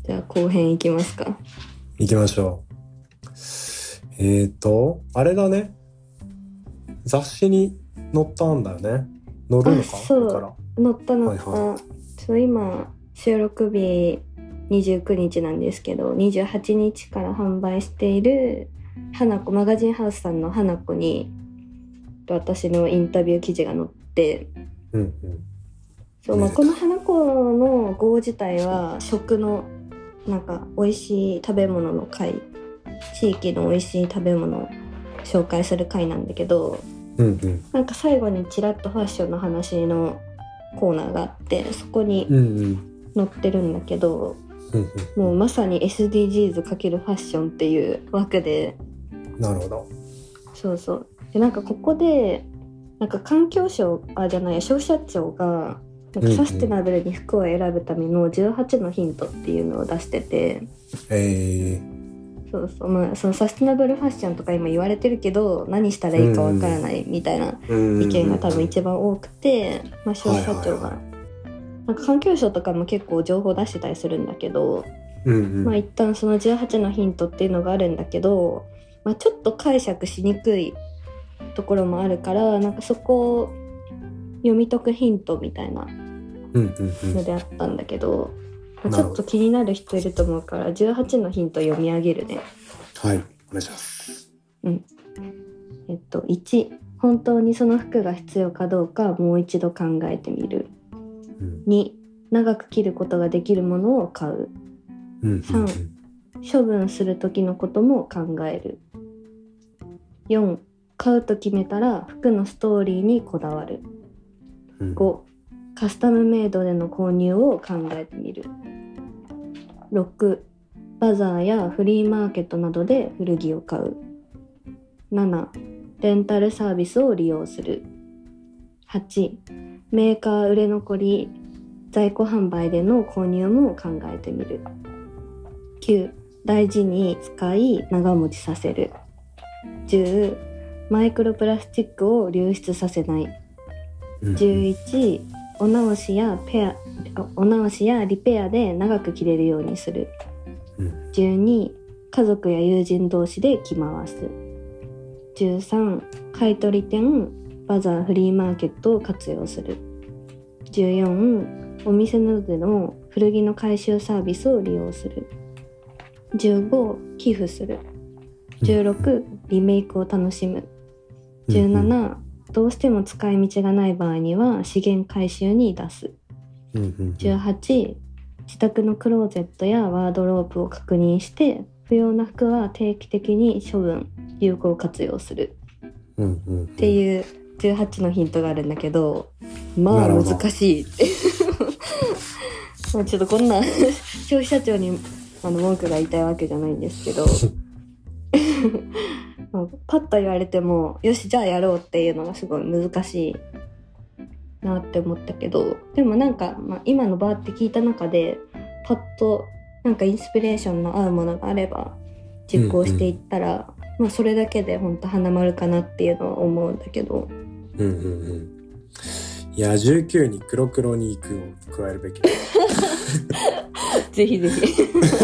じゃあ後編いきますか。 行きましょう。あれだね。雑誌に載ったんだよね。載るのか。 そうから載った、 はいは今収録日29日なんですけど、28日から販売している花子マガジンハウスさんの花子に私のインタビュー記事が載って、そう、この花子の号自体は食のなんか美味しい食べ物の回、地域の美味しい食べ物を紹介する回なんだけど、なんか最後にちらっとファッションの話のコーナーがあって、そこに載ってるんだけど、もうまさに SDGs× ファッションっていう枠で。 なるほど。 そうそう。でなんかここでなんか環境省じゃない消費者庁がなんかサステナブルに服を選ぶための18のヒントっていうのを出してて、そうそう、そのサステナブルファッションとか今言われてるけど何したらいいかわからないみたいな意見が多分一番多くて、消費者庁がなんか環境省とかも結構情報出してたりするんだけど、一旦その18のヒントっていうのがあるんだけど、ちょっと解釈しにくいところもあるから、なんかそこを読み解くヒントみたいなのであったんだけど、ちょっと気になる人いると思うから18のヒント読み上げるね。 はい、お願いします。 1、本当にその服が必要かどうかもう一度考えてみる。2、長く着ることができるものを買う。3、処分する時のことも考える。4、買うと決めたら服のストーリーにこだわる。5、カスタムメイドでの購入を考えてみる。6、バザーやフリーマーケットなどで古着を買う。7、レンタルサービスを利用する。8、メーカー売れ残り在庫販売での購入も考えてみる。9、大事に使い長持ちさせる。10、マイクロプラスチックを流出させない。11、お直しやリペアで長く着れるようにする。12、家族や友人同士で着回す。13、買取店、バザー、フリーマーケットを活用する。14、お店などでの古着の回収サービスを利用する。15、寄付する。16、リメイクを楽しむ。17、どうしても使い道がない場合には資源回収に出す。18、自宅のクローゼットやワードロープを確認して不要な服は定期的に処分、有効活用する、っていう18のヒントがあるんだけど、難しいってちょっとこんな消費者庁に文句が言いたいわけじゃないんですけどパッと言われてもよしじゃあやろうっていうのがすごい難しいなって思ったけど、でもなんか、今のバーって聞いた中でパッとなんかインスピレーションの合うものがあれば実行していったら、それだけで本当花丸かなっていうのは思うんだけど、 いや19に黒黒に行くを加えるべきぜひぜひ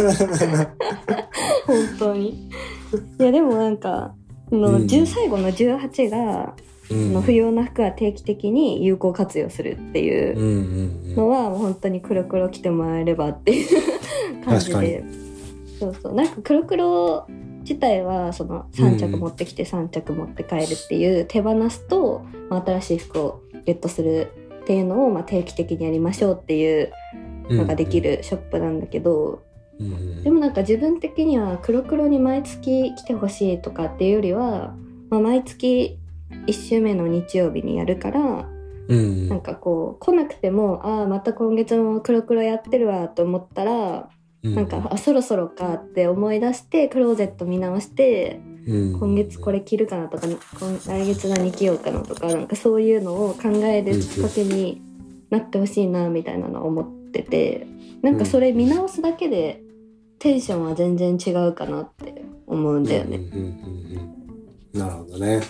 本当に。いやでもなんか最後の18が、不要な服は定期的に有効活用するっていうのはもう本当に黒黒着てもらえればっていう感じで、そうなんか黒黒自体はその3着持ってきて3着持って帰るっていう手放すと、新しい服をゲットするっていうのを定期的にやりましょうっていうのができるショップなんだけど、でもなんか自分的には黒黒に毎月来てほしいとかっていうよりは、毎月1週目の日曜日にやるから、なんかこう来なくてもまた今月も黒黒やってるわと思ったら、なんかそろそろかって思い出してクローゼット見直して、今月これ着るかなとか来月何着ようかなとか、なんかそういうのを考えるきっかけになってほしいなみたいなのを思ってて、なんかそれ見直すだけでテンションは全然違うかなって思うんだよね。 なるほどね。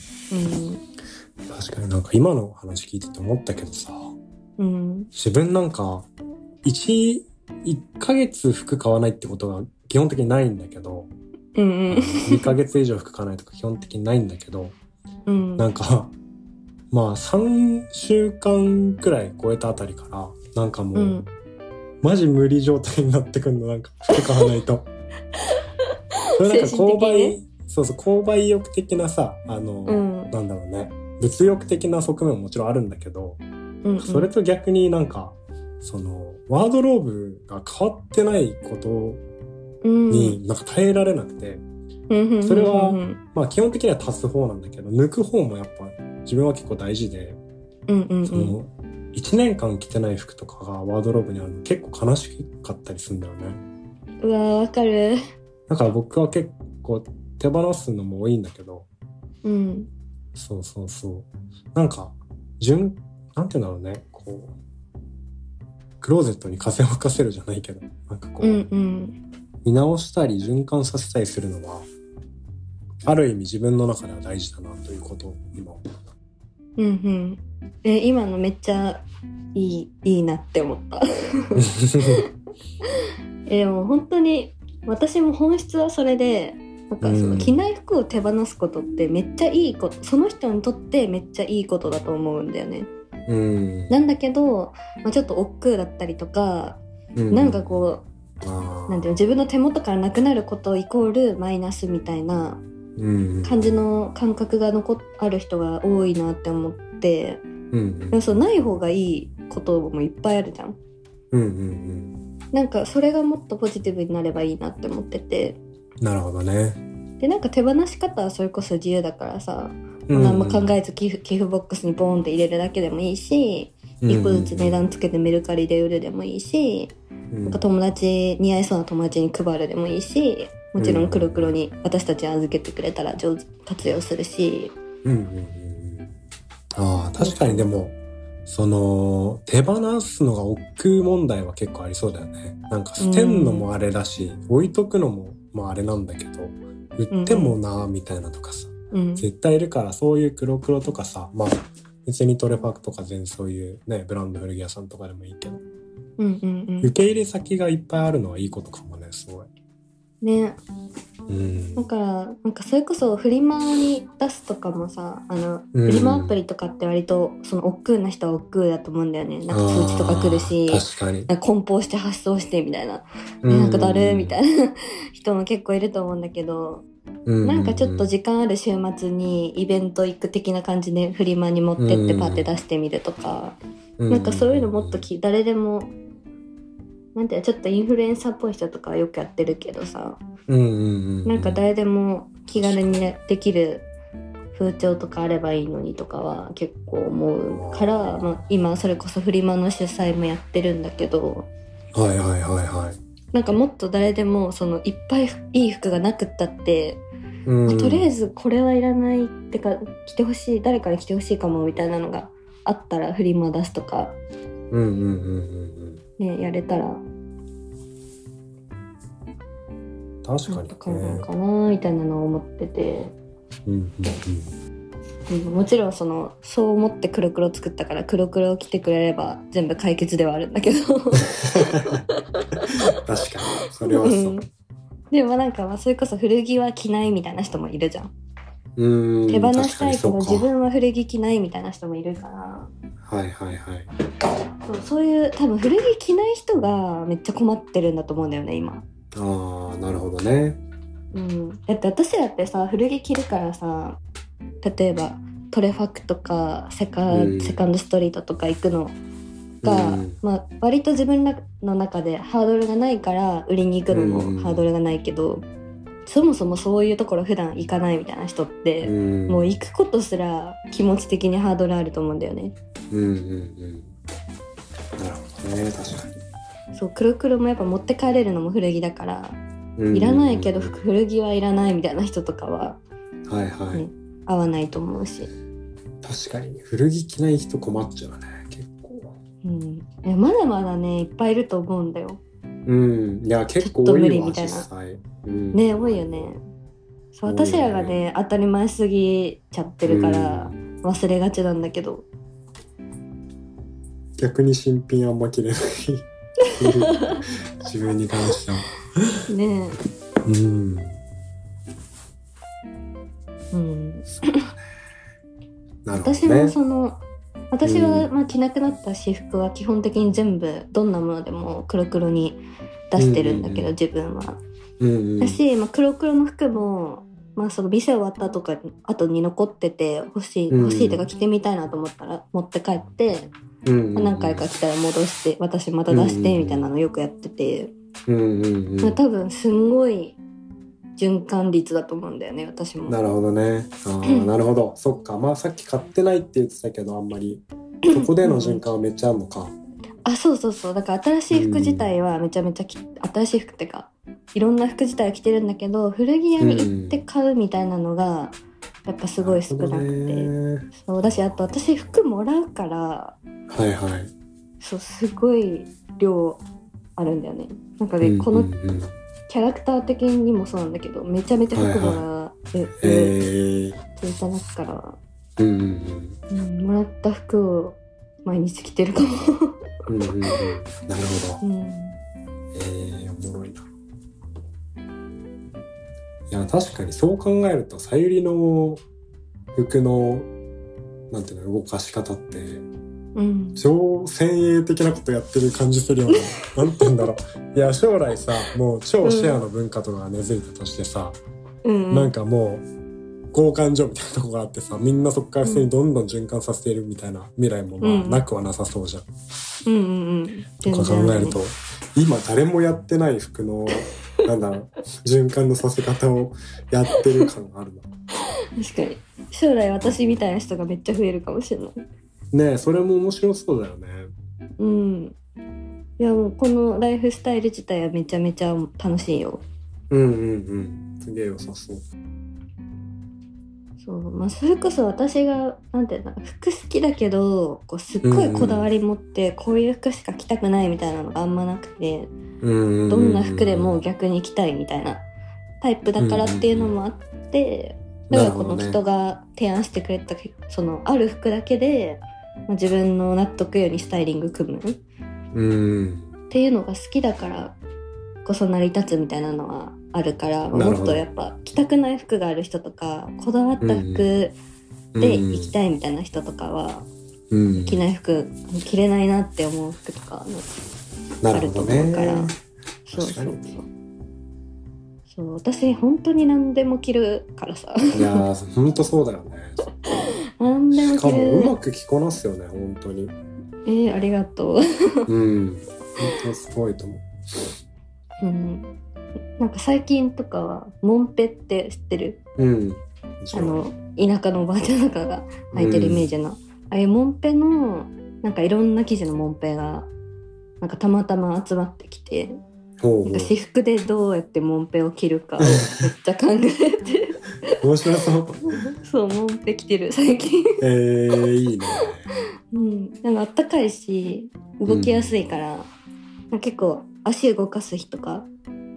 確かになんか今の話聞いてて思ったけどさ、自分なんか1 1ヶ月服買わないってことが基本的にないんだけど、 うんうん、 2ヶ月以上服買わないとか基本的にないんだけど、 うん、 なんか、まあ3週間くらい超えたあたりから、なんかもう、マジ無理状態になってくるの、なんか服買わないと。それなんか購買、そうそう、購買意欲的なさ、なんだろうね、物欲的な側面ももちろんあるんだけど、それと逆になんか、ワードローブが変わってないことになんか耐えられなくて、それは、まあ基本的には足す方なんだけど、抜く方もやっぱ自分は結構大事で、1年間着てない服とかがワードローブにあるの結構悲しかったりするんだよね。 うわー、わかる。 だから僕は結構手放すのも多いんだけど、そうそうそう。なんか、なんていうんだろうね、こう、クローゼットに風を吹かせるじゃないけど、なんかこう、見直したり循環させたりするのは、ある意味自分の中では大事だなということを今思った。 今のめっちゃいいなって思った。でも本当に私も本質はそれで、なんかその着ない服を手放すことってめっちゃいいこと、その人にとってめっちゃいいことだと思うんだよね。なんだけど、ちょっと億劫だったりとか、なんかこう、なんていうの、自分の手元からなくなることイコールマイナスみたいな感じの感覚がある人が多いなって思って、でもそうない方がいいこともいっぱいあるじゃん。なんかそれがもっとポジティブになればいいなって思ってて。 なるほどね。 でなんか手放し方はそれこそ自由だからさ、何も考えず寄付ボックスにボーンって入れるだけでもいいし、一個ずつ値段つけてメルカリで売るでもいいし、なんか友達似合いそうな友達に配るでもいいし、もちろん黒黒に私たち預けてくれたら上手活用するし。 ああ、確かにでも手放すのが億劫問題は結構ありそうだよね。なんか捨てんのもあれだし、置いとくのもまああれなんだけど、売ってもなーみたいなとかさ、絶対いるから、そういう黒黒とかさ、まあ別にトレファクとか全然そういうねブランド古着屋さんとかでもいいけど、受け入れ先がいっぱいあるのはいいことかもね、すごいね。だからなんかそれこそフリマに出すとかもさ、フリマアプリとかって割とその億劫な人は億劫だと思うんだよね。なんか通知とか来るし、 確かになんか梱包して発送してみたいな、なんかだるみたいな人も結構いると思うんだけど、なんかちょっと時間ある週末にイベント行く的な感じでフリマに持ってってパッて出してみるとか、なんかそういうのもっと誰でもなんてちょっとインフルエンサーっぽい人とかはよくやってるけどさ、なんか誰でも気軽にできる風潮とかあればいいのにとかは結構思うから、今それこそフリマの主催もやってるんだけど、なんかもっと誰でもそのいっぱいいい服がなくったって、とりあえずこれはいらないってか着てほしい、誰かに着てほしいかもみたいなのがあったらフリマ出すとか、ね、やれたら確かに、 かなかなみたいなのを思ってて、もちろんそう思って黒黒作ったから黒黒を着てくれれば全部解決ではあるんだけど確かにそれはそう、 でもなんかそれこそ古着は着ないみたいな人もいるじゃん。手放したいけど自分は古着着ないみたいな人もいるから、そういう多分古着着ない人がめっちゃ困ってるんだと思うんだよね今。 なるほどね。 だって私だってさ古着着るからさ、例えばトレファクとかセカンドストリートとか行くのが、割と自分の中でハードルがないから売りに行くのもハードルがないけど、そもそもそういうところ普段行かないみたいな人って、もう行くことすら気持ち的にハードルあると思うんだよね。 なるほどね、確かに。 そう、黒黒もやっぱ持って帰れるのも古着だから、いらないけど古着はいらないみたいな人とかは、合わないと思うし。 確かに古着着ない人困っちゃうね、結構。 まだまだねいっぱいいると思うんだよ。 いや結構多いわ実際。 ね、多いよね。そう、私らがね当たり前すぎちゃってるから忘れがちなんだけど、 逆に新品あんま着れないする。自分に関しては。 ねうん。 うん。 そうだね。なるほどね。 私も私はまあ着なくなった私服は基本的に全部どんなものでも黒黒に出してるんだけど、自分は。だし、まあ、黒黒の服も、まあ、その店終わった後に残ってて欲しいとか着てみたいなと思ったら持って帰って、何回か着たら戻して私また出してみたいなのよくやってて、まあ、多分すんごい循環率だと思うんだよね、私も。 なるほどね。なるほど。そっか。まあさっき買ってないって言ってたけど、あんまりそこでの循環はめっちゃあるのか。 そうだから新しい服自体はめちゃめちゃ新しい服ってかいろんな服自体は着てるんだけど、古着屋に行って買うみたいなのがやっぱすごい少なくて、そうだし、あと私服もらうから、 はいはい、 そうすごい量あるんだよね。なんかね、このキャラクター的にもそうなんだけど、めちゃめちゃ服もらっていただくから、もらった服を毎日着てるかも。 なるほど。おもろいな。いや確かにそう考えるとさゆりの服のなんていうの動かし方って、超先鋭的なことやってる感じするような。なんていうんだろう。いや将来さ、もう超シェアの文化とかが根付いたとしてさ、なんかもう交換所みたいなとこがあってさ、みんなそこから普通にどんどん循環させているみたいな未来もまあなくはなさそうじゃん。とか考えると、今誰もやってない服のなんだろう循環のさせ方をやってる感があるな。 確かに将来私みたいな人がめっちゃ増えるかもしれないね。えそれも面白そうだよね。 いやもうこのライフスタイル自体はめちゃめちゃ楽しいよ。 すげえ良さそう。 そう、まあ、それこそ私がなんていうの、服好きだけどこうすっごいこだわり持ってこういう服しか着たくないみたいなのがあんまなくて、どんな服でも逆に着たいみたいなタイプだからっていうのもあって、だからこの人が提案してくれたそのある服だけで、自分の納得ようにスタイリング組むっていうのが好きだからこそ成り立つみたいなのはあるから、もっとやっぱ着たくない服がある人とかこだわった服で行きたいみたいな人とかは、着ない服着れないなって思う服とかあると思うから、そう私本当に何でも着るからさ。 いやー本当そうだよね。 何でも着る。しかもうまく着こなすよね本当に。 ありがとう。 本当すごいと思う。 なんか最近とかはモンペって知ってる？田舎のおばあちゃんとかが履いてるイメージの、ああいうモンペのなんかいろんな生地のモンペがなんかたまたま集まってきて、なんか私服でどうやってモンペを着るかをめっちゃ考えて面白そう。 そうモンペ着てる最近。 いいね。 なんかあったかいし動きやすいから、なんか結構足動かす日とか、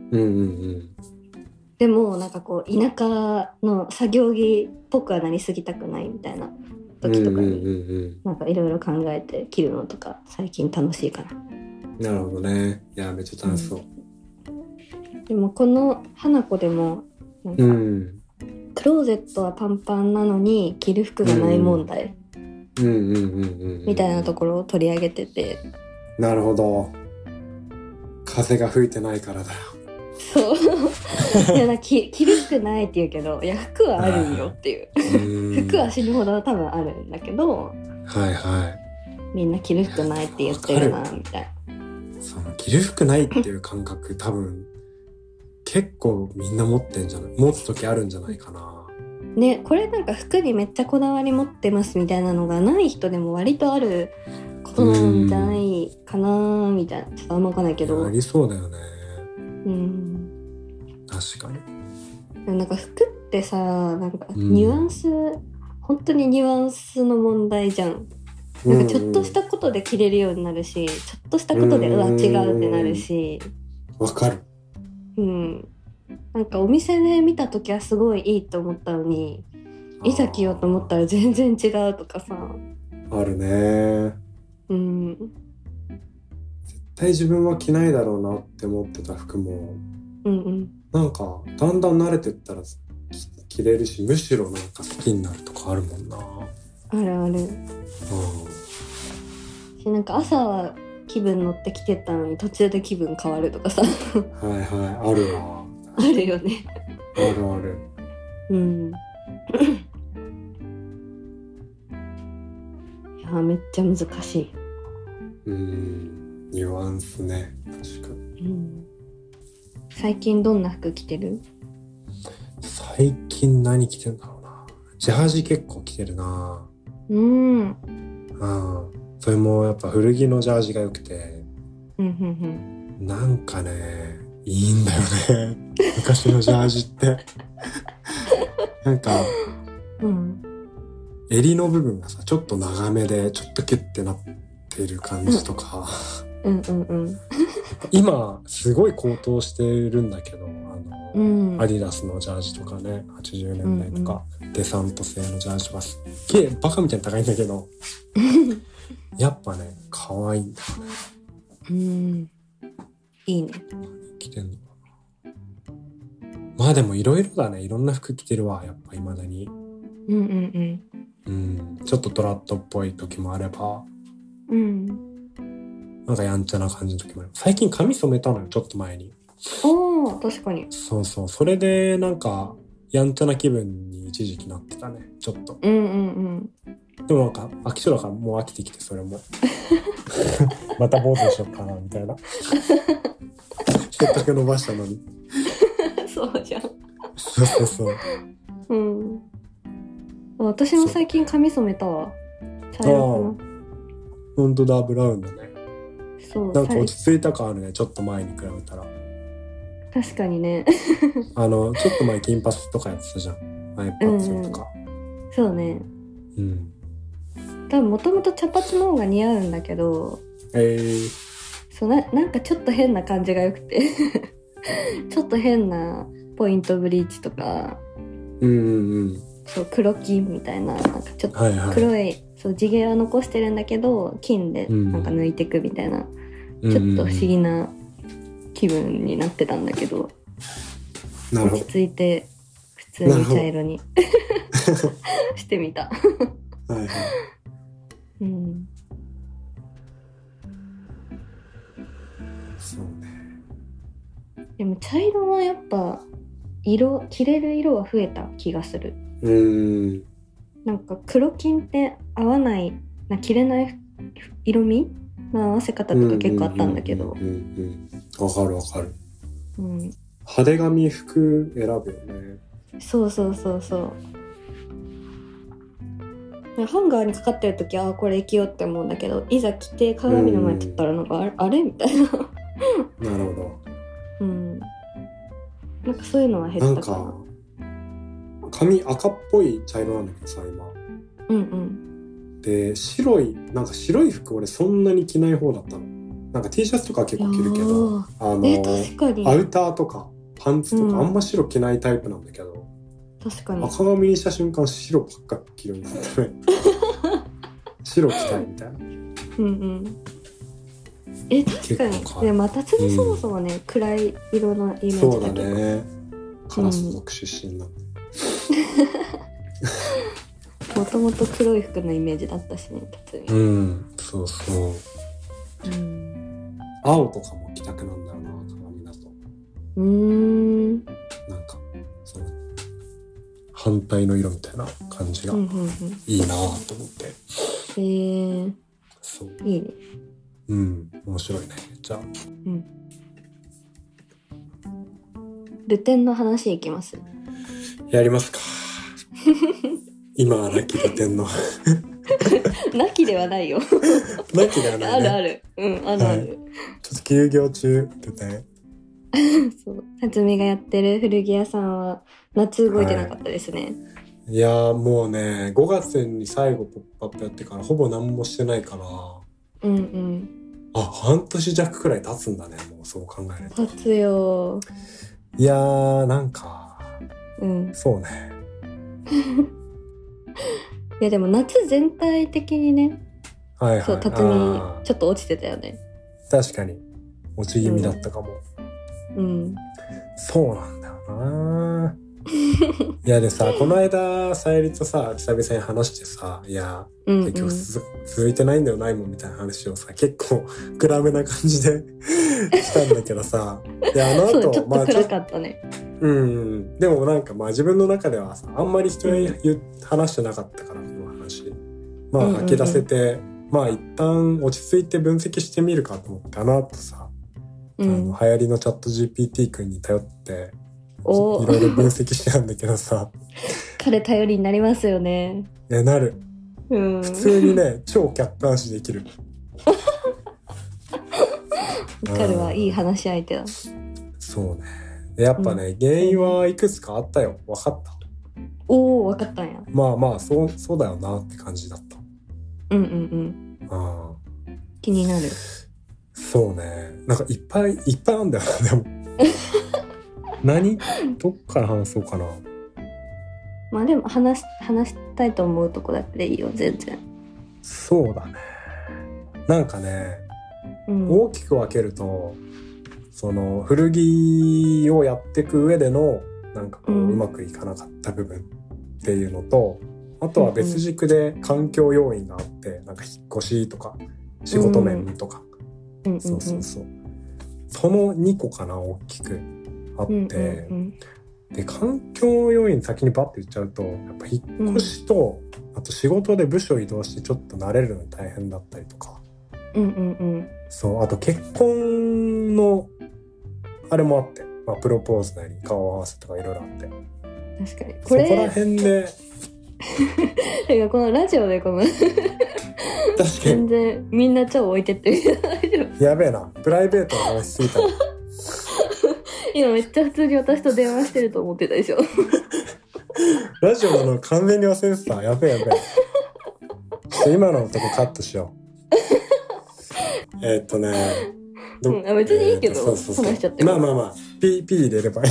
でもなんかこう田舎の作業着っぽくはなりすぎたくないみたいな時とかに、なんかいろいろ考えて着るのとか最近楽しいかな。 なるほどね。いやめっちゃ楽しそう。 でもこの花子でもなんか、クローゼットはパンパンなのに着る服がない問題みたいなところを取り上げてて、 なるほど。風が吹いてないからだよ。 そういや着る服ないって言うけど、いや服はあるよっていう服は死ぬほど多分あるんだけど、みんな着る服ないって言ってるなみたいな。 その着る服ないっていう感覚多分結構みんな持ってんじゃない？持つ時あるんじゃないかな。 ね、これなんか服にめっちゃこだわり持ってますみたいなのがない人でも割とあることなんじゃないかなみたいな。ちょっとあんま分かんないけど。 ありそうだよね。確かに。 なんか服ってさ、なんかニュアンス、本当にニュアンスの問題じゃん。なんかちょっとしたことで着れるようになるし、ちょっとしたことでうわ違うってなるし。 わかる。 なんかお店で見た時はすごいいいと思ったのに、いざ着ようと思ったら全然違うとかさ。 あるね。 絶対自分は着ないだろうなって思ってた服も、 うんうん、 なんかだんだん慣れてったら着れるし、むしろなんか好きになるとかあるもんな。 あるある。なんか朝は気分乗ってきてたのに途中で気分変わるとかさはいはい、あるわ。 あるよね。 あるある。 うんいやめっちゃ難しい。 ニュアンスね。確かに。 最近どんな服着てる？ 最近何着てんだろうな。ジャージ結構着てるな。それもやっぱ古着のジャージが良くて、なんかね、いいんだよね。昔のジャージってなんか、襟の部分がさ、ちょっと長めでちょっとキュッてなってる感じとか今すごい高騰してるんだけど、アディダスのジャージとかね、80年代とか、デサント製のジャージはすっげえバカみたいに高いんだけどやっぱね、可愛いんだよね。 いいね。 着てんのかな。まあでもいろいろだね。いろんな服着てるわ、やっぱ未だに。ちょっとトラットっぽい時もあれば、なんかやんちゃな感じの時もある。最近髪染めたのよ、ちょっと前に。 確かに。 そうそう。それでなんかやんちゃな気分に一時期なってたね、ちょっと。でもなんか飽き性だからもう飽きてきて、それもまた坊主にしよっかなみたいなせっかく伸ばしたのにそうじゃん。 そう私も最近髪染めたわ。茶色くな。 ほんとだ、ブラウンだね。 そう。 なんか落ち着いた感あるね、ちょっと前に比べたら。 確かにねちょっと前金髪とかやってたじゃん。アイパッツとか。 そうね。多分もともと茶髪の方が似合うんだけど、そうなんかちょっと変な感じが良くてちょっと変なポイントブリーチとか、そう黒金みたいな、なんかちょっと黒い、そう地毛は残してるんだけど金でなんか抜いてくみたいな、ちょっと不思議な気分になってたんだけど、落ち着いて普通に茶色にしてみたそうね。 でも茶色はやっぱ着れる色は増えた気がする。なんか黒金って合わない着れない色味の合わせ方とか結構あったんだけど、 わかるわかる。派手髪服選ぶよね。そうハンガーにかかってる時はこれ着ようって思うんだけど、いざ着て鏡の前に立ったらなんかあれみたいななるほど。 なんかそういうのは減ったかな。 なんか髪赤っぽい茶色なんだけどさ今。で白い服俺そんなに着ない方だったの。なんか T シャツとか結構着るけど、 確かにアウターとかパンツとかあんま白着ないタイプなんだけど、 確かに赤髪にした瞬間白ばっか着るんだよね白着たいみたいな。 確かに。でまた次そもそもね、暗い色のイメージだけど。 そうだね。カラス族出身なんで。 もともと黒い服のイメージだったしね、辰巳。 そうそう。青とかも着たくなんだよな、鏡だと。なんかその反対の色みたいな感じがいいなと思って。そう。 いいね。 面白いね。じゃあ。 ルテンの話いきます。 やりますか。今はなきルテンのなきではないよ。 なきではないね。 ある。ある。 ちょっと休業中ルテン。 そう。辰巳がやってる古着屋さんは夏動いてなかったですね。 いやーもうね、5月に最後ポップアップやってからほぼ何もしてないから。半年弱くらい経つんだね、もうそう考えると。 経つよ。 いやーなんか、そうね。 いやでも夏全体的にね、そう辰巳ちょっと落ちてたよね。 確かに落ち気味だったかも。 うん。 そうなんだよな。いやでさ、この間さゆりとさ久々に話してさ、いや、結局続いてないんだよないもんみたいな話をさ、結構暗めな感じでしたんだけどさ、であの後そうちょっと暗かったね。 でもなんかまあ自分の中ではさ、あんまり人に話してなかったからこの話、まあ吐き出せて、まあ一旦落ち着いて分析してみるかと思って、あの後さ、流行りのチャット GPT 君に頼っていろいろ分析してたんだけどさ彼頼りになりますよね。 なる、普通にね超客観視できる。 彼はいい話し相手だ。 そうね。でやっぱね、原因はいくつかあったよ。分かった。 分かったんや。 まあまあそうだよなって感じだった。 気になる。 そうね。なんかいっぱいあんだよな。でもどっから話そうかな。 まあでも話したいと思うとこだけでいいよ、全然。 そうだね。なんかね、大きく分けると、その古着をやっていく上でのなんかこう、うまくいかなかった部分っていうのと、あとは別軸で環境要因があって、なんか引っ越しとか仕事面とか、そうその2個かな、大きくあって、で環境要因先にバッて言っちゃうと、やっぱ引っ越しと、あと仕事で部署移動してちょっと慣れるのに大変だったりとか、そうあと結婚のあれもあって、まあ、プロポーズなり顔合わせとかいろいろあって、 確かにそこら辺でこのラジオでこの確かに全然みんな超置いてってる。 やべえな、プライベートの話しすぎた。 今めっちゃ普通に私と電話してると思ってたでしょ。 ラジオなの完全に忘れてた。やべえちょっと今のとこカットしよう。別にいいけど、話しちゃってまあピー入れればいい。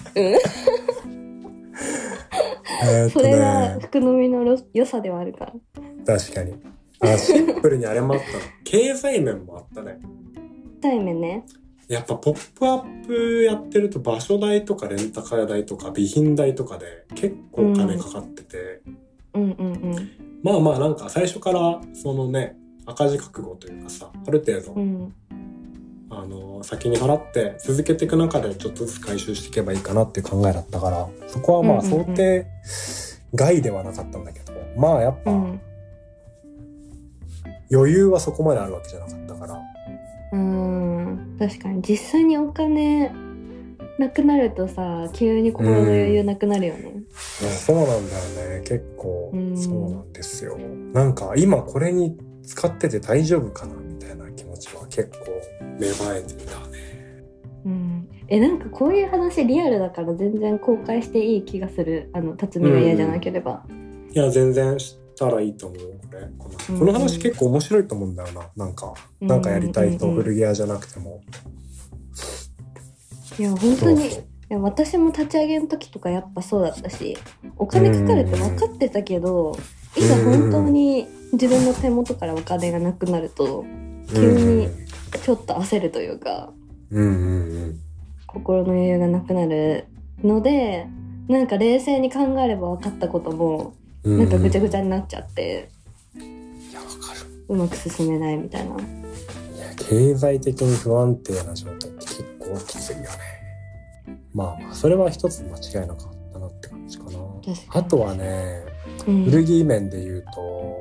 それは福の実の良さではあるから。 確かに。シンプルにあれもあったの。経済面もあったね。 対面ね。やっぱポップアップやってると場所代とかレンタカー代とか備品代とかで結構お金かかってて、まあなんか最初からそのね赤字覚悟というかさ、ある程度、先に払って続けていく中でちょっとずつ回収していけばいいかなっていう考えだったから、そこはまあ想定外ではなかったんだけど、まあやっぱ、余裕はそこまであるわけじゃなかったから。 確かに実際にお金なくなるとさ、急に心の余裕なくなるよね。 いやそうなんだよね、結構そうなんですよ。なんか今これに使ってて大丈夫かなみたいな気持ちは結構芽生えてたね。 なんかこういう話リアルだから全然公開していい気がする。辰巳が嫌じゃなければ。 いや全然したらいいと思う。この話結構面白いと思うんだよな。なんかやりたいと古着屋じゃなくても。 いや本当に。いや私も立ち上げの時とかやっぱそうだったし、お金かかるって分かってたけど、いざ本当に自分の手元からお金がなくなると急にちょっと焦るというか、心の余裕がなくなるので、なんか冷静に考えれば分かったこともなんかぐちゃぐちゃになっちゃって、うまく進めないみたいな。いや経済的に不安定な状態って結構きついよね。まあそれは一つ間違いなかったなって感じかな。あとはね、古着面で言うと、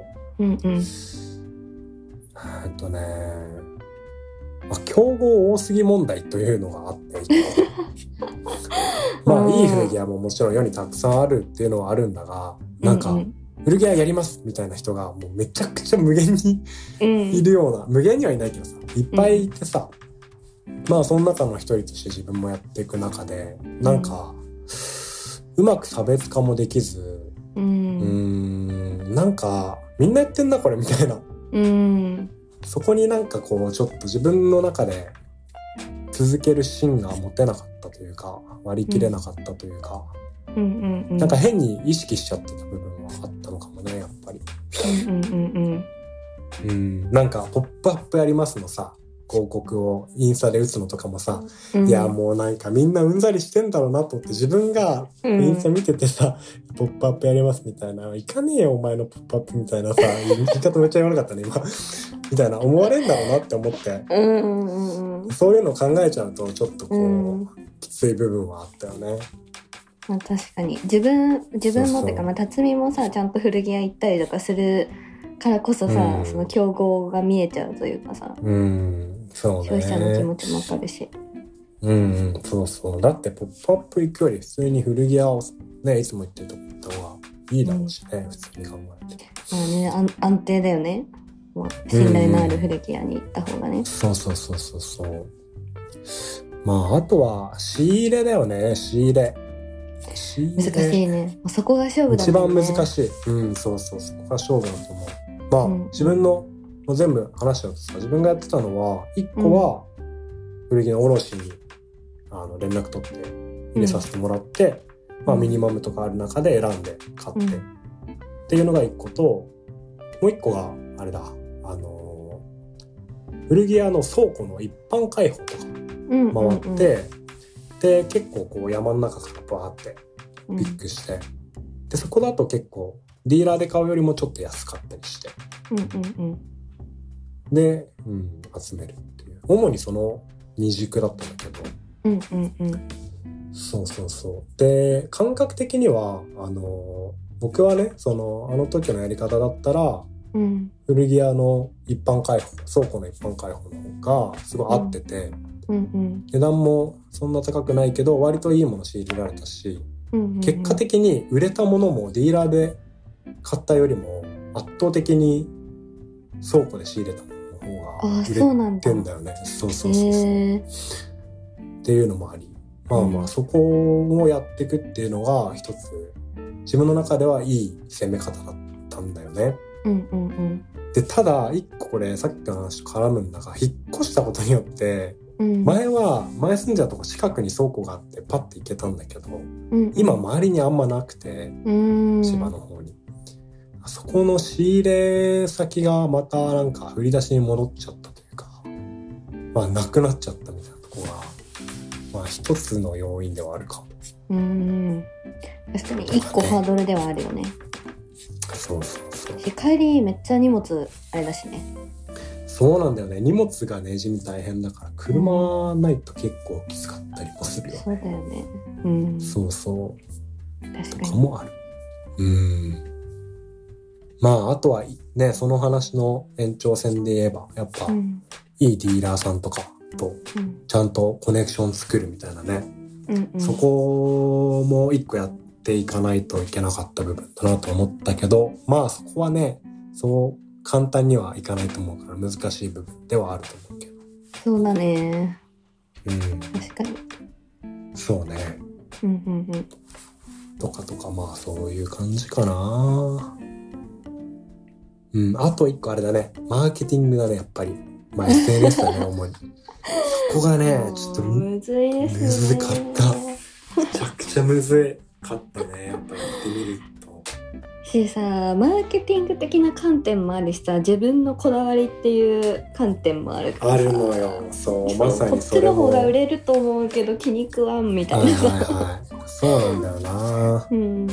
競合多すぎ問題というのがあってまあいい古着屋ももちろん世にたくさんあるっていうのはあるんだが、なんか古着屋やりますみたいな人がもうめちゃくちゃ無限にいるような、無限にはいないけどさ、いっぱいいてさ、まあその中の一人として自分もやっていく中で、なんかうまく差別化もできず、なんかみんなやってんなこれみたいな、そこになんかこうちょっと自分の中で続ける芯が持てなかったというか、割り切れなかったというか、なんか変に意識しちゃってた部分はあったのかもね、やっぱり。なんかポップアップやりますのさ、 広告をインスタで打つのとかもさ、 うんいやもうなんかみんなうんざりしてんだろうなと思って、自分がインスタ見ててさ、ポップアップやりますみたいな、行かねえよお前のポップアップみたいなさ、言い方めっちゃ言わなかったね今みたいな思われんだろうなって思って、そういうのを考えちゃうとちょっとこう、きつい部分はあったよね。 まあ、確かに自分もってか、まあ、辰巳もさちゃんと古着屋行ったりとかするからこそさ、その競合が見えちゃうというかさ、 そうね、 消費者の気持ちもわかるし、 そうそう。だってポップアップ行くより普通に古着屋をね、いつも行ってるとこ行った方がいいだろうしね、普通に考えて。 まあね、安定だよね。もう信頼のある古着屋に行った方がね。 そう。まああとは仕入れだよね、仕入れ。 難しいね。そこが勝負だもんね。 一番難しい。そうそこが勝負だと思う。まあ、自分のもう全部話しちゃうとさ、自分がやってたのは1個は古着の卸に連絡取って入れさせてもらって、まあミニマムとかある中で選んで買って、っていうのが1個と、もう1個があれだ、古着屋の倉庫の一般開放とか回って、で結構こう山の中からバーってピックして、でそこだと結構ディーラーで買うよりもちょっと安かったりして、で、集めるっていう、主にその二軸だったんだけど、そうで感覚的には僕はね、そのあの時のやり方だったら、古着屋の一般開放、倉庫の一般開放の方がすごい合ってて、値段もそんな高くないけど割といいもの仕入れられたし、結果的に売れたものもディーラーで買ったよりも圧倒的に倉庫で仕入れたものの方が売れてんだよね。そうっていうのもあり、まあそこをやっていくっていうのが一つ自分の中ではいい攻め方だったんだよね。でただ一個これさっきの話と絡むんだが、引っ越したことによって前住んじゃうとこ近くに倉庫があってパッて行けたんだけど、今周りにあんまなくて、千葉の方にそこの仕入れ先がまたなんか振り出しに戻っちゃったというか、まあなくなっちゃったみたいなところがまあ一つの要因ではあるかも。 確かに一個ハードルではあるよね。 そう帰りめっちゃ荷物あれだしね。 そうなんだよね。荷物がね地味大変だから車ないと結構きつかったりもするよね。 そうだよね。確かにもある。まああとはね、その話の延長線で言えばやっぱ、いいディーラーさんとかとちゃんとコネクション作るみたいなね、そこも一個やっていかないといけなかった部分だなと思ったけど、まあそこはねそう簡単にはいかないと思うから難しい部分ではあると思うけど。 そうだね。確かに。 そうね。とかまあそういう感じかな。あと一個あれだね、マーケティングだね、やっぱり。まあ SNS だね主に。そこがねちょっとむずいですね。むずかった。めちゃくちゃむずかったね、やっぱりやってみると。 しさ、マーケティング的な観点もあるしさ、自分のこだわりっていう観点もあるからさ。 あるのよ。そうまさにそれも。こっちの方が売れると思うけど気に食わんみたいなさ。 そうなんだよな。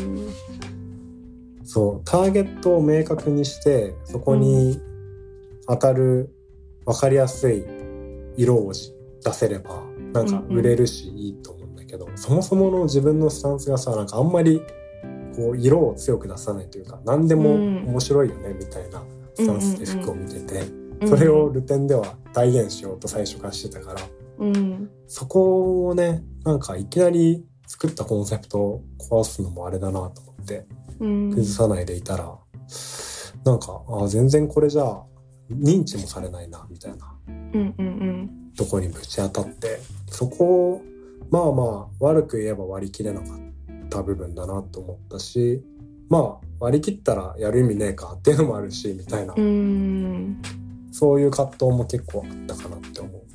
そうターゲットを明確にしてそこに当たる分かりやすい色を出せればなんか売れるしいいと思うんだけど、そもそもの自分のスタンスがさ、なんかあんまりこう色を強く出さないというか、何でも面白いよねみたいなスタンスで服を見てて、それをルテンでは体現しようと最初からしてたから、そこをねなんかいきなり作ったコンセプトを壊すのもあれだなと思って崩さないでいたら、なんか全然これじゃあ認知もされないなみたいなとこにぶち当たって、そこをまあまあ悪く言えば割り切れなかった部分だなと思ったし、まあ割り切ったらやる意味ねえかっていうのもあるしみたいな、そういう葛藤も結構あったかなって思う。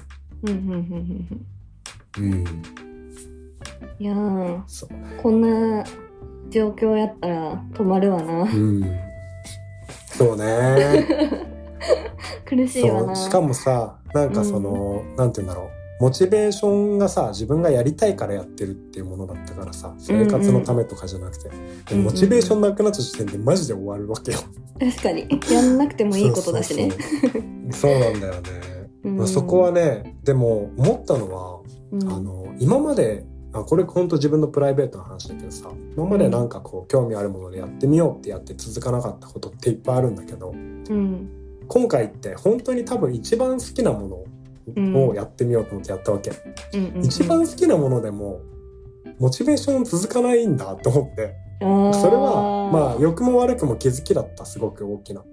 いやー、そうね、こんな状況やったら止まるわな。 そうね。 苦しいわな。 しかもさ、 なんかその、なんて言うんだろう、モチベーションがさ、自分がやりたいからやってるっていうものだったからさ、生活のためとかじゃなくて、でもモチベーションなくなった時点でマジで終わるわけよ。 確かにやんなくてもいいことだしね。 そうなんだよね。まあ、そこはね、でも思ったのは、今までこれ本当自分のプライベートの話だけどさ、今までなんかこう興味あるものでやってみようってやって続かなかったことっていっぱいあるんだけど、今回って本当に多分一番好きなものをやってみようと思ってやったわけ。一番好きなものでもモチベーション続かないんだと思って、それはまあ良くも悪くも気づきだった。すごく大きな。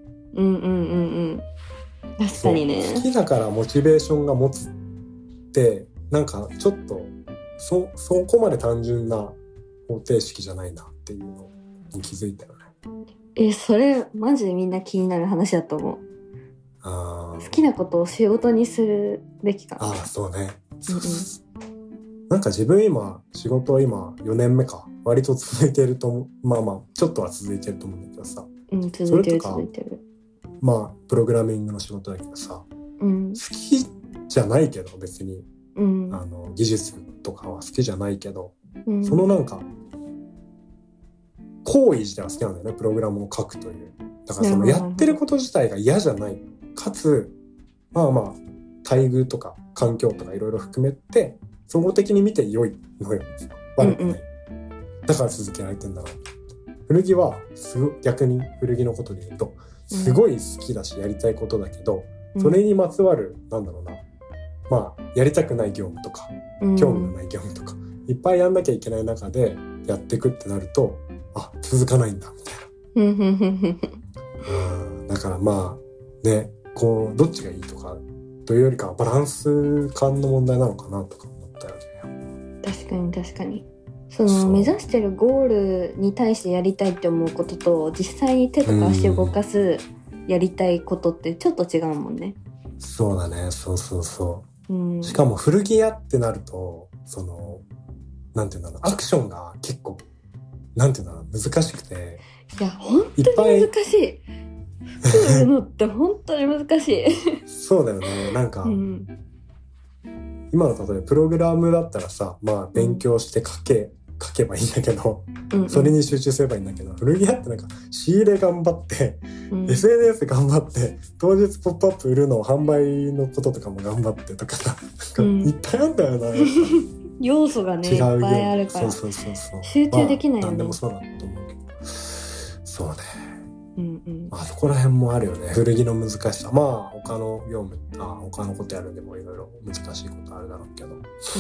確かにね。 好きだからモチベーションが持つってなんかちょっとそこまで単純な方程式じゃないなっていうのに気づいたよね。それマジでみんな気になる話だと思う。好きなことを仕事にするべきかな。 そうね。なんか自分仕事今4年目か、割と続いていると、まあちょっとは続いてると思うんだけどさ、 続いてる。 まあプログラミングの仕事だけどさ、好きじゃないけど別に、技術とかは好きじゃないけど、そのなんか行為自体は好きなんだよね、プログラムを書くという。だからそのやってること自体が嫌じゃない、かつまあ待遇とか環境とかいろいろ含めて総合的に見て良いのよ、悪くない。だから続けられてんだな。古着は逆に古着のことで言うとすごい好きだしやりたいことだけど、それにまつわるなんだろうな、まあやりたくない業務とか興味のない業務とかいっぱいやんなきゃいけない中でやっていくってなると、続かないんだみたいな。だからまあね、こうどっちがいいとかというよりかはバランス感の問題なのかなとか思ったよね。 確かにその目指してるゴールに対してやりたいって思うことと実際に手とか足を動かすやりたいことってちょっと違うもんね。 そうだね。そう、しかも古着屋ってなるとそのなんていうんだろう、アクションが結構なんていうんだろう、難しくて、 いや本当に難しい。作るのって本当に難しい。 そうだよね。なんか、今の例えばプログラムだったらさ、まあ勉強して書けばいいんだけど、それに集中すればいいんだけど、古着屋ってなんか仕入れ頑張って、SNS 頑張って当日ポップアップ売るのを販売のこととかも頑張ってとかさ、いっぱいあんだよな。 要素がねいっぱいあるからそう集中できないよね。 何でもそうだと思うけど、そうね。そこら辺もあるよね、古着の難しさ。まあ他の業務他のことやるんでもいろいろ難しいことあるだろうけど、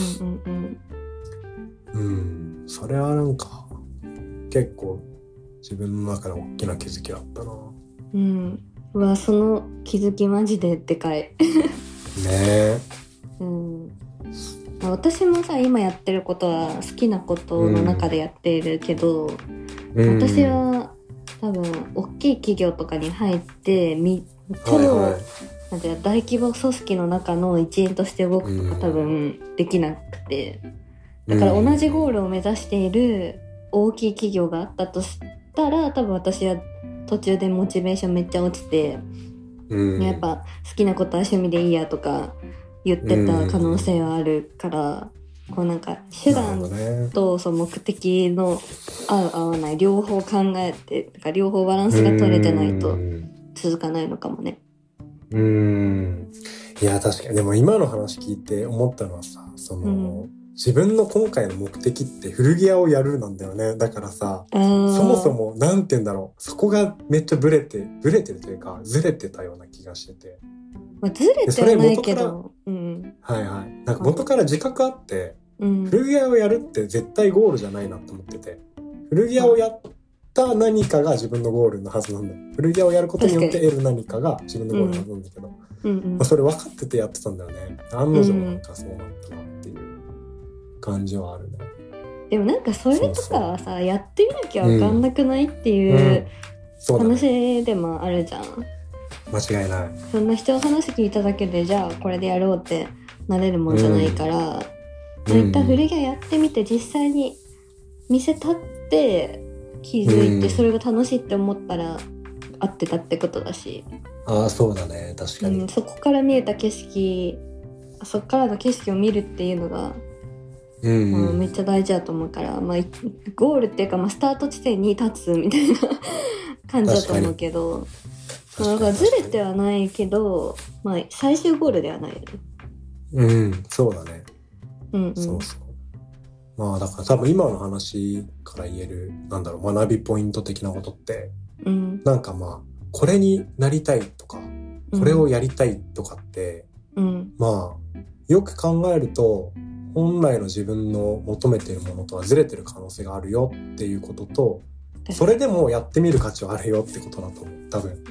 それはなんか結構自分の中で大きな気づきだったな。 その気づきマジででかい。 ね。 私もさ今やってることは好きなことの中でやっているけど、私は多分大きい企業とかに入ってなんていう大規模組織の中の一員として動くとか多分できなくて、だから同じゴールを目指している大きい企業があったとしたら多分私は途中でモチベーションめっちゃ落ちて、やっぱ好きなことは趣味でいいやとか言ってた可能性はあるから、こうなんか手段とその目的の合う合わない両方考えて、両方バランスが取れてないと続かないのかもね。 いや確かに。でも今の話聞いて思ったのはさ、その、自分の今回の目的って古着屋をやるなんだよね。だからさ、そもそもなんて言うんだろう、そこがめっちゃブレてるというかずれてたような気がしてて。 ずれてはないけど、 なんか元から自覚あって、古着屋をやるって絶対ゴールじゃないなと思ってて、古着屋をやった何かが自分のゴールのはずなんだよ。古着屋をやることによって得る何かが自分のゴールのはずなんだけど、それ分かっててやってたんだよね。案の定なんかそうなったなっていう感じはあるね。 でもなんかそれとかはさ、やってみなきゃ分かんなくないっていう話でもあるじゃん。 間違いない。 そんな人の話聞いただけでじゃあこれでやろうってなれるもんじゃないから、一回古着屋やってみて実際に店立って気づいて、それが楽しいって思ったら合ってたってことだし、 ああそうだね、確かに、 そこから見えた景色、そこからの景色を見るっていうのが、めっちゃ大事だと思うから、まあ、ゴールっていうか、まあ、スタート地点に立つみたいな感じだと思うけど、まあ、だからずれてはないけど、まあ、最終ゴールではないよね。そうだね。そうそう。まあだから多分今の話から言える学びポイント的なことって、なんかまあこれになりたいとか、これをやりたいとかって、まあよく考えると本来の自分の求めているものとはずれてる可能性があるよっていうことと、それでもやってみる価値はあるよってことだと思う、多分。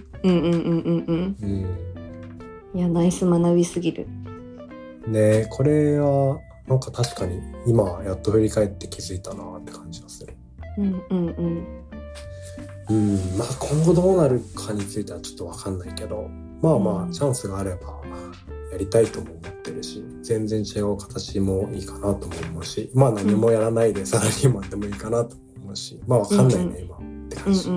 いや、ナイス学びすぎるね。これはなんか確かに今やっと振り返って気づいたなって感じがする。まあ今後どうなるかについてはちょっと分かんないけど、まあまあチャンスがあればやりたいとも思ってるし、全然違う形もいいかなとも思うし、まあ何もやらないでサラリーマンでもいいかなと思うし、まあ分かんないね、今って感じ。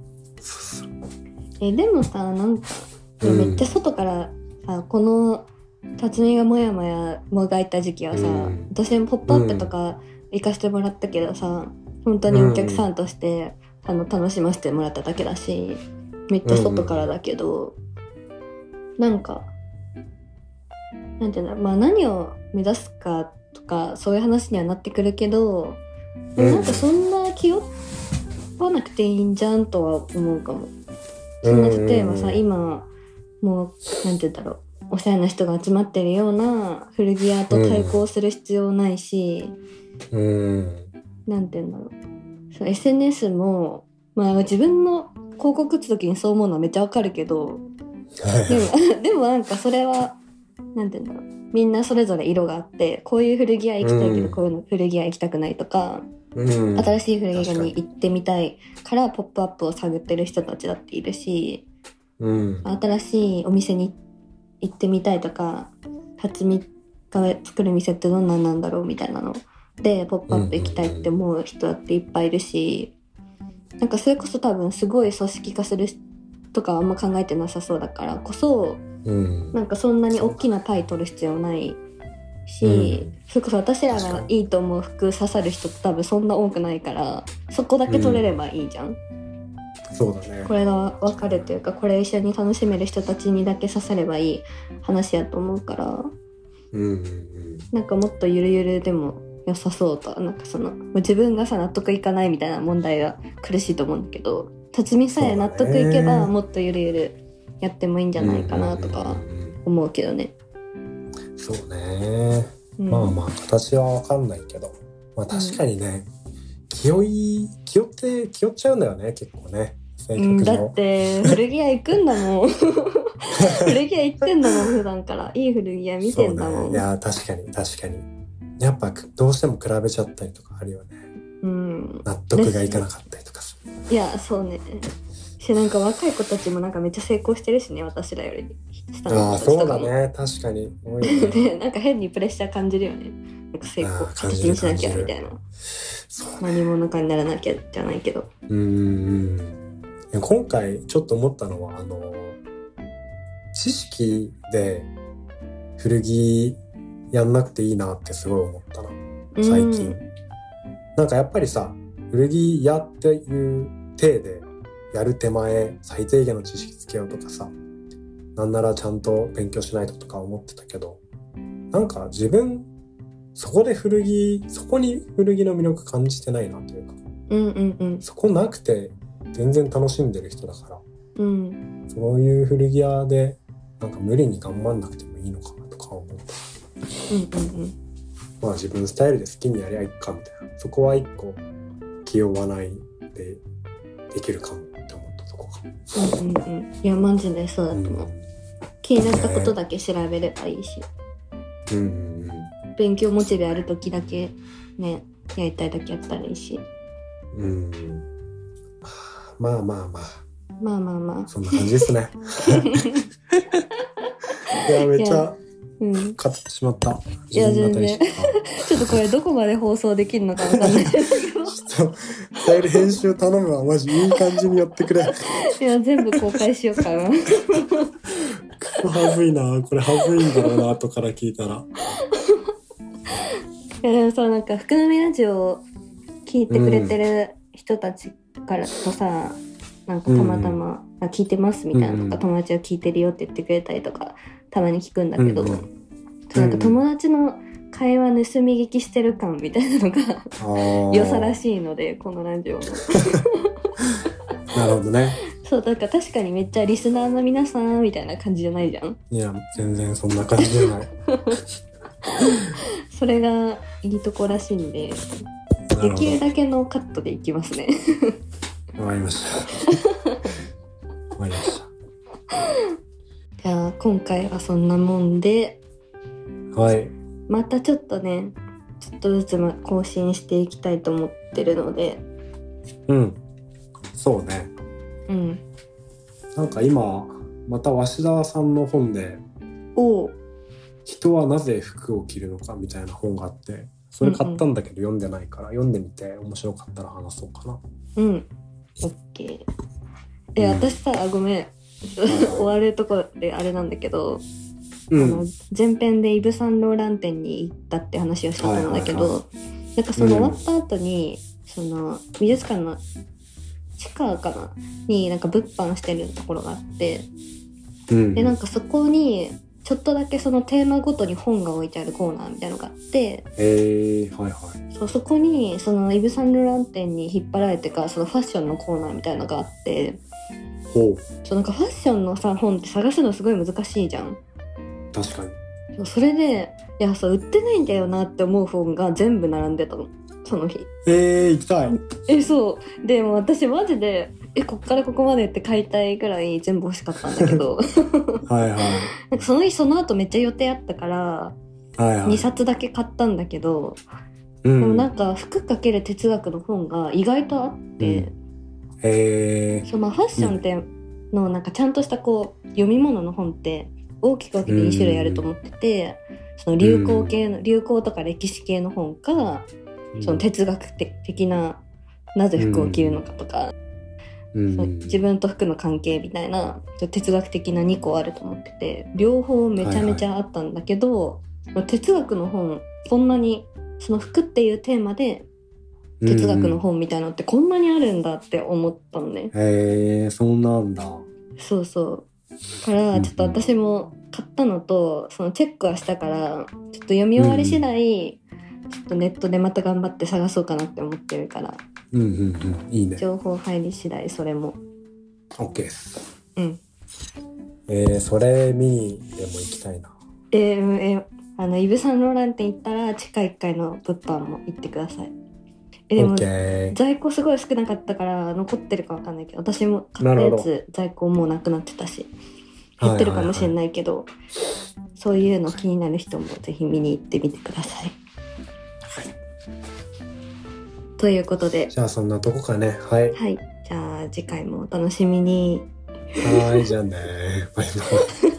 でもさ、なんかめっちゃ外からさ、この辰巳がもやもやもがいた時期はさ、私もポップアップとか行かせてもらったけどさ、本当にお客さんとして楽しませてもらっただけだし、めっちゃ外からだけど、なんかなんていうんだろう、まあ何を目指すかとかそういう話にはなってくるけど、なんかそんな気負わなくていいんじゃんとは思うかも。そんな例えばさ、今もうなんて言うんだろう、おしゃれな人が集まってるような古着屋と対抗する必要ないし、なんて言うんだろう、そう SNS も、まあ自分の広告打つ時にそう思うのはめっちゃわかるけど、でもなんかそれはなんて言うんだろう、みんなそれぞれ色があって、こういう古着屋行きたいけど、こういうの古着屋行きたくないとか、新しい古着屋に行ってみたいからポップアップを探ってる人たちだっているし、新しいお店に行ってみたいとか、辰巳が作る店ってどんなんなんだろうみたいなのでポップアップ行きたいって思う人だっていっぱいいるし、なんかそれこそ多分すごい組織化するとかあんま考えてなさそうだからこそ、なんかそんなに大きなパイ取る必要ないし、それこそ私らがいいと思う服刺さる人って多分そんな多くないから、そこだけ取れればいいじゃん。 そうだね。 これが分かるというか、これ一緒に楽しめる人たちにだけ刺さればいい話やと思うから、なんかもっとゆるゆるでも良さそうと、なんかその自分がさ納得いかないみたいな問題は苦しいと思うんだけど、辰巳さえ納得いけばもっとゆるゆるやってもいいんじゃないかなとか思うけどね。 そうね、まあまあ形は分かんないけど、まあ確かにね、気負っちゃうんだよね、結構ね。 だって古着屋行くんだもん古着屋行ってんだもん、普段からいい古着屋見てんだもん。 いや確かにやっぱどうしても比べちゃったりとかあるよね。納得がいかなかったりとか。 いやそうね。なんか若い子たちもなんかめっちゃ成功してるしね、私らより下の子たちとかも。 そうだね、確かに多いねでなんか変にプレッシャー感じるよね。なんか成功形にしなきゃみたいな、何者かにならなきゃじゃないけど。 今回ちょっと思ったのは、知識で古着やんなくていいなってすごい思ったな、最近。なんかやっぱりさ、古着屋っていう体でやる手前、最低限の知識つけようとかさ、なんならちゃんと勉強しないとか思ってたけど、なんか自分そこに古着の魅力感じてないなというか、そこなくて全然楽しんでる人だから、そういう古着屋でなんか無理に頑張んなくてもいいのかなとか思った。まあ自分スタイルで好きにやりゃいいかみたいな、そこは一個気負わないでできるかもって思ったとこか。 いやマジでそうだと思う。気になったことだけ調べればいいし、勉強モチベある時だけね、やりたいだけやったらいいし。 まあそんな感じですねいやめっちゃ語ってしまった。 いや全然ちょっとこれどこまで放送できるのかわかんないですけどちょっとファイル編集頼むわ、マジいい感じにやってくれ。 いや全部公開しようかな。 はずいな、これはずいんだろうな、後から聞いたら。 いやでもさ、なんか福波ラジオを聞いてくれてる人たちからとさ、なんかたまたま、聞いてますみたいなとか、友達が聞いてるよって言ってくれたりとかたまに聞くんだけど、なんか友達の会話盗み聞きしてる感みたいなのが良さらしいので、このラジオの。 なるほどね。 そう、だから確かにめっちゃリスナーの皆さんみたいな感じじゃないじゃん。 いや全然そんな感じじゃない。 それがいいとこらしいんで、できるだけのカットでいきますね。 わかりました。わかりました。 じゃあ今回はそんなもんで、 はい。 またちょっとね、ちょっとずつ更新していきたいと思ってるので。 うん。そうね。 うん。 なんか今また鷲田さんの本で、人はなぜ服を着るのかみたいな本があって、それ買ったんだけど読んでないから読んでみて面白かったら話そうかな。 うん。オッケー。私さ、ごめん。終わるとこであれなんだけど、前編でイヴ・サンローラン店に行ったって話をしたと思うんだけど、なんかその終わった後に、その美術館の地下かなになんか物販してるところがあって、でなんかそこにちょっとだけそのテーマごとに本が置いてあるコーナーみたいなのがあって、 はいはい。 そこにそのイヴ・サンローラン店に引っ張られてからそのファッションのコーナーみたいなのがあって、なんかファッションのさ本って探すのすごい難しいじゃん。 確かに。 それで売ってないんだよなって思う本が全部並んでたの、その日。 行きたい。 そうでも私マジでこっからここまでって買いたいぐらい全部欲しかったんだけどはいはい。 なんかその日その後めっちゃ予定あったから、2冊だけ買ったんだけど、でもなんか服かける哲学の本が意外とあって、ファッションってのなんかちゃんとしたこう読み物の本って大きく分けて2種類あると思ってて、その流行とか歴史系の本か、その哲学的ななぜ服を着るのかとか、自分と服の関係みたいな哲学的な2個あると思ってて、両方めちゃめちゃあったんだけど、哲学の本こんなにその服っていうテーマで哲学の本みたいなのってこんなにあるんだって思ったのね。 そうなんだ。 そうからちょっと私も買ったのとそのチェックはしたから、ちょっと読み終わり次第、ちょっとネットでまた頑張って探そうかなって思ってるから、 いいね。 情報入り次第それも OK です。それ見にでも行きたいな。 イヴ・サンローラン店行ったら地下1階の物販も行ってください。でも在庫すごい少なかったから残ってるかわかんないけど、私も買ったやつ在庫もうなくなってたし減ってるかもしれないけど、そういうの気になる人もぜひ見に行ってみてください。ということで、 じゃあそんなとこかね。はい、 じゃあ次回もお楽しみに。 じゃあねバイバイ。